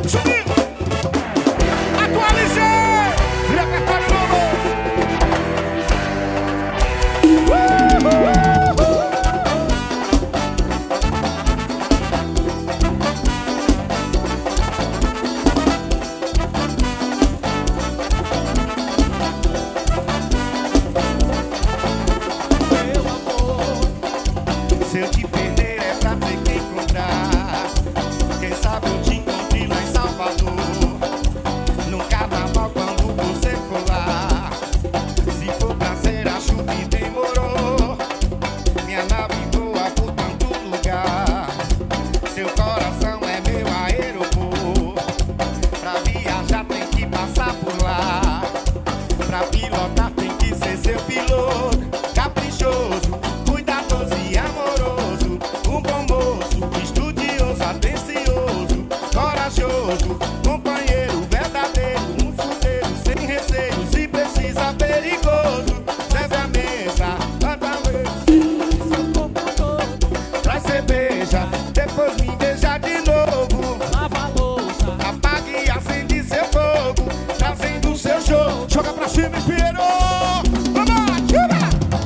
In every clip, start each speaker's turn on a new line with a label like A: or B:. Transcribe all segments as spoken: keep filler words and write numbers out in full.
A: Subiu! Atualizei! Repertório novo!
B: Meu amor,
C: Se eu te perder é pra ter que encontrar. Quem sabe eu te encontre lá em Salvador, no carnaval quando você for lá. Se for pra ser, acho que demorou. Minha nave voa por tanto lugar. Seu coração é meu aeroporto. Pra viajar tem que passar por lá. Pra pilotar tem que ser seu piloto. Caprichoso, cuidadoso e amoroso. Um bom moço, estudioso, atencioso, corajoso, companheiro verdadeiro, um fudeiro sem receio, se precisa perigoso. Serve a mesa, anda
B: seu corpo todo,
C: traz cerveja, depois me beija de novo.
B: lava a louça.
C: Apague e acende seu fogo, trazendo o seu show.
A: Joga pra cima, inspirou! Vamos, chuva!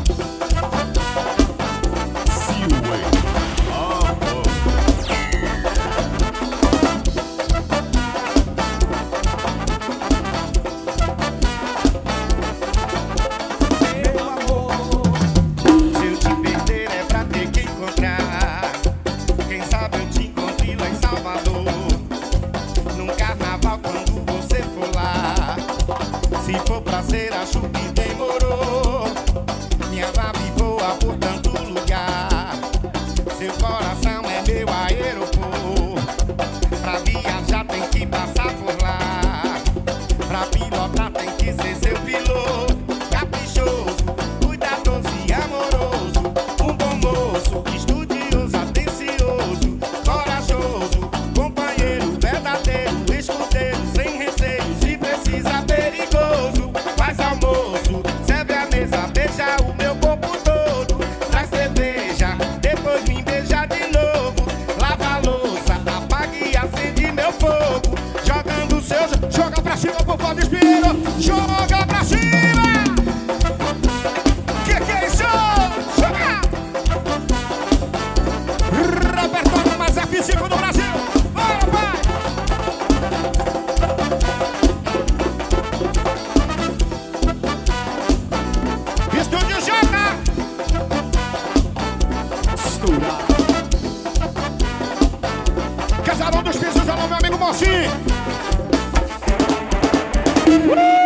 B: Meu amor,
C: Se eu te perder é pra ter que encontrar. Quem sabe eu te encontre lá em Salvador, num carnaval quando você for lá. Se for pra ser, acho que demorou. Minha nave voa por tanto lugar. Seu coração é meu aeroporto. Pra viajar tem que passar por lá. Pra pilotar tem que ser seu piloto. Caprichoso, cuidadoso e amoroso. Um bom moço, estudioso, atencioso, corajoso, companheiro verdadeiro, escudeiro, sem receio, se precisa perigoso. Faz almoço, serve a mesa, beija o meu corpo todo. Traz cerveja, depois me beija de novo. Lava a louça, apague e acende meu fogo. Jogando o seu...
A: Joga pra cima, por favor, inspira! Joga pra cima! Que que é isso? Joga! Repertório mais F cinco do Brasil! Bora, pai! Estúdio J! Estourado! Casarão dos Pisos, alô, meu amigo Mocinho! Uh!